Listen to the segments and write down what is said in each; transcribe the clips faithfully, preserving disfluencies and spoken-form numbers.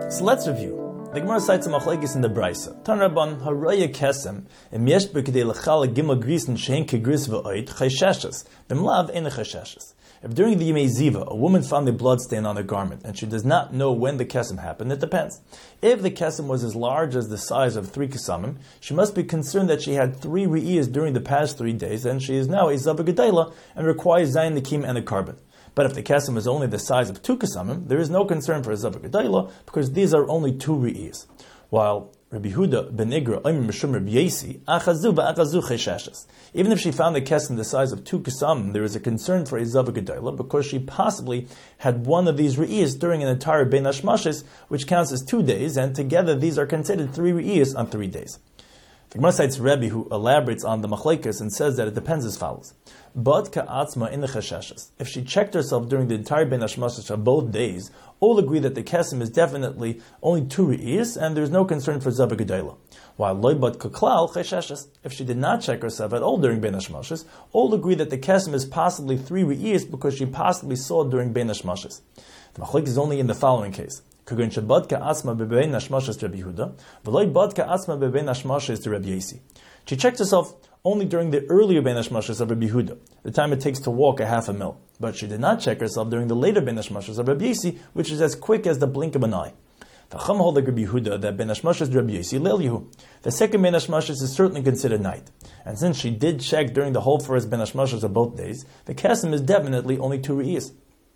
So let's review. The Gemara cites a machlekes in the Brisa. Tan Rabban haraya kesem im yesh b'kedei lechal gimel grisen shein kegris v'oid chaysheshes b'mlav ein chaysheshes. If during the Yemei Ziva a woman found a blood stain on a garment and she does not know when the kesem happened, it depends. If the kesem was as large as the size of three kesamim, she must be concerned that she had three re'iyas during the past three days, and she is now a zava gedayla and requires zayin nekim and a carbon. But if the kesem is only the size of two kesamim, there is no concern for a zava gedayla because these are only two re'iyas. While Rabbi Yehuda ben Igra Omer Mishum Rabbi Yasi achazu ba'achazu chesheshes. Even if she found the kesem the size of two kesamim, there is a concern for a zava gedayla because she possibly had one of these re'iyas during an entire bein hashmashes, which counts as two days, and together these are considered three re'iyas on three days. The Gemara cites Rebbe, who elaborates on the machlekes and says that it depends as follows: But ka'atzma in the chesheshes. If she checked herself during the entire bein hashmashes of both days, all agree that the kesem is definitely only two re'iyas, and there is no concern for zava gedayla. While loy bat kaklal chesheshes. If she did not check herself at all during bein hashmashes, all agree that the kesem is possibly three re'iyas because she possibly saw it during bein hashmashes. The machlekes is only in the following case. She checked herself only during the earlier bein hashmashes of Rabbi Yehuda, the time it takes to walk a half a mil. But she did not check herself during the later bein hashmashes of Rabbi Yasi, which is as quick as the blink of an eye. The Chacham hold like Rabbi Yehuda that bein hashmashes Rabbi Yasi leil yehu. The second bein hashmashes is certainly considered night, and since she did check during the whole first bein hashmashes of both days, the kesem is definitely only two re'iyas.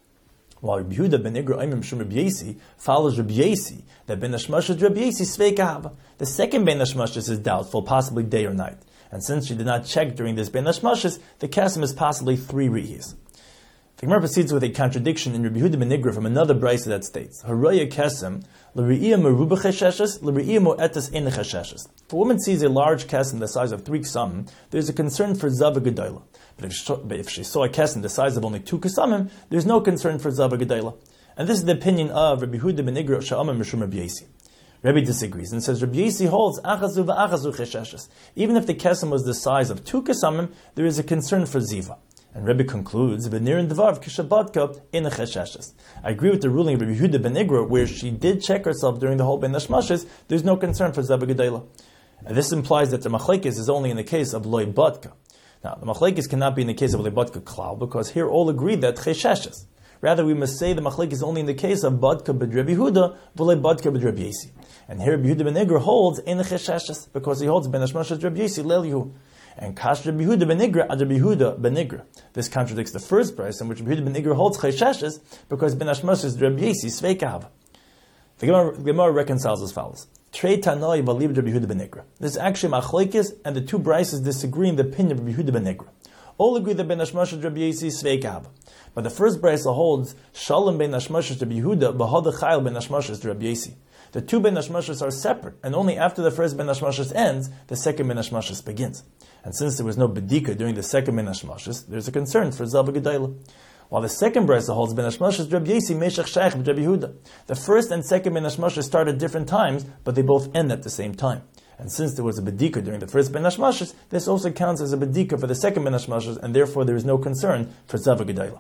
While Rabbi Yehuda ben Igra Omer Mishum Rabbi Yasi follows Rabbi Yasi that bein hashmashes Rabbi Yasi svei kahava. The second bein hashmashes is doubtful, possibly day or night, and since she did not check during this bein hashmashes, the kesem is possibly three re'iyas. The Gemara proceeds with a contradiction in Rabbi Yehuda ben Igra from another brisa that states: Haraya kesem l're'iyah meruba chesheshes l're'iyah mo'etas ein chesheshes. If a woman sees a large kesem the size of three kesamim, there is a concern for zava gedayla. But if, she, but if she saw a kesem the size of only two kesamim, there is no concern for zava gedayla. And this is the opinion of Rabbi Yehuda ben Igra she'amar mishum Rabbi Yasi. Rabbi disagrees and says Rabbi Yasi holds achazu va'achazu chesheshes. Even if the kesem was the size of two kesamim, there is a concern for ziva. And Rebbe concludes, "V'nir in devar kishabatka in a chesheshes." I agree with the ruling of Rabbi Yehuda ben Igra, where she did check herself during the whole bein hashmashes. There's no concern for zava gedayla, and this implies that the machlekes is only in the case of loy batka. Now, the machlekes cannot be in the case of loy batka klal, because here all agree that chesheshes. Rather, we must say the machlekes is only in the case of batka b'd Rabbi Yehuda v'loy batka b'd Rabbi Yasi. And here Rabbi Yehuda ben Igra holds in a chesheshes because he holds bein hashmashes Rabbi Yasi leil yehu. And Kash Rabbi Yehuda ben Igra ad Rabbi Yehuda ben Igra. This contradicts the first price in which Rabbi Yehuda ben Igra holds chesheshes because bein hashmashes Rabbi Yasi svei kahava. The Gemara, the Gemara reconciles as follows: Trei tanoi v'alib Rabbi Yehuda ben Igra. This is actually machlekes, and the two brises disagree in the opinion of Rabbi Yehuda ben Igra. All agree that bein hashmashes Rabbi Yasi svei kahava. But the first brisa holds shalom bein hashmashes Rabbi Yehuda b'hada chayil bein hashmashes Rabbi Yasi. The two bein hashmashes are separate, and only after the first bein hashmashes ends, the second bein hashmashes begins. And since there was no bedika during the second bein hashmashes, there is a concern for zava gedayla. While the second brisa holds bein hashmashes Rabbi Yasi meshach shaykh with Rabbi Yehuda. The first and second bein hashmashes start at different times, but they both end at the same time. And since there was a bedika during the first bein hashmashes, this also counts as a bedika for the second bein hashmashes, and therefore there is no concern for zava gedayla.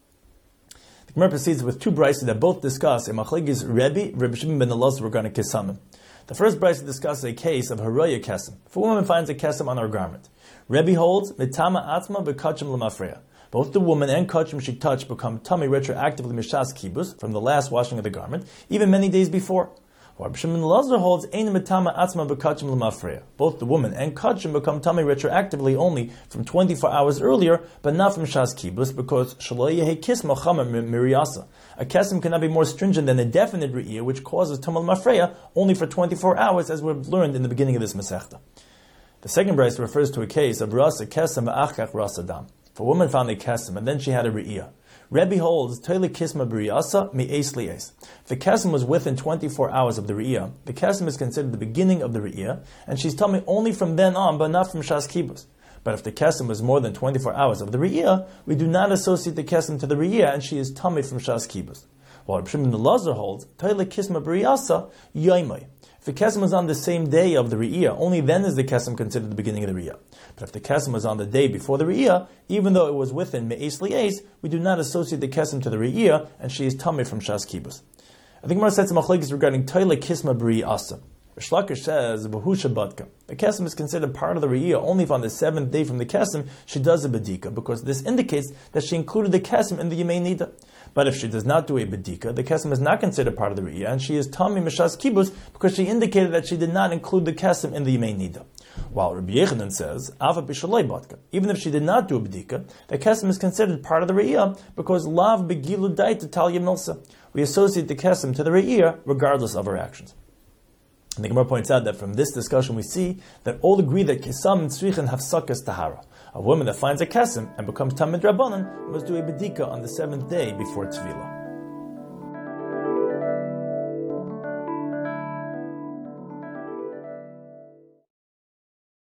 The Gemara proceeds with two brises that both discuss a machlekes Rebbe, Rabbi Shimon ben Elazar regarding kesamim. The first brisa discusses a case of haraya kesem. If a woman finds a kesem on her garment, Rebbe holds mitama atma bekachim lemafreya. Both the woman and kachim she touched become tummy retroactively mishas kibus from the last washing of the garment, even many days before. While Rabbi Shimon ben Elazar holds ein mitama atma bekachim lemafreya. Both the woman and kachim become tummy retroactively only from twenty-four hours earlier, but not from shas kibus, because shelo yehe kisma chamer miriasa. A kesem cannot be more stringent than a definite re'iyah, which causes tumah mafreya only for twenty-four hours, as we've learned in the beginning of this masechta. The second brisa refers to a case of rasa kesem v'achkach rasa dam. If a woman found a kesem and then she had a re'iyah, Rebbe holds toile kisma b'riyasa mi'es li'es. If the kesem was within twenty-four hours of the re'iyah, the kesem is considered the beginning of the re'iyah, and she's tummy only from then on, but not from shas kibus. But if the kesem was more than twenty-four hours of the re'iyah, we do not associate the kesem to the re'iyah, and she is tummy from shas kibus. While Rabbi Shimon ben Elazar holds toile kisma b'riyasa yoimai. If the kesem was on the same day of the re'iyah, only then is the kesem considered the beginning of the re'iyah. But if the kesem was on the day before the re'iyah, even though it was within me'es li'es, we do not associate the kesem to the re'iyah, and she is tummy from shas kibus. I think Gemara says machlekes regarding toile kisma b'ri asa. Rish Lakish says v'husha badka. The kesem is considered part of the re'iyah only if on the seventh day from the kesem she does a bedika, because this indicates that she included the kesem in the yemei nida. But if she does not do a bedika, the kesem is not considered part of the re'iyah, and she is tami mishas kibus because she indicated that she did not include the kesem in the yemei nida. While Rabbi Yechanan says ava b'shalei badka, even if she did not do a bedika, the kesem is considered part of the re'iyah because lav begilu daita talya milsa. We associate the kesem to the re'iyah regardless of her actions. And the Gemara points out that from this discussion we see that all agree that kesam and tzrichen have sakas tahara. A woman that finds a kesem and becomes tamid rabbanan must do a bedika on the seventh day before tefillah.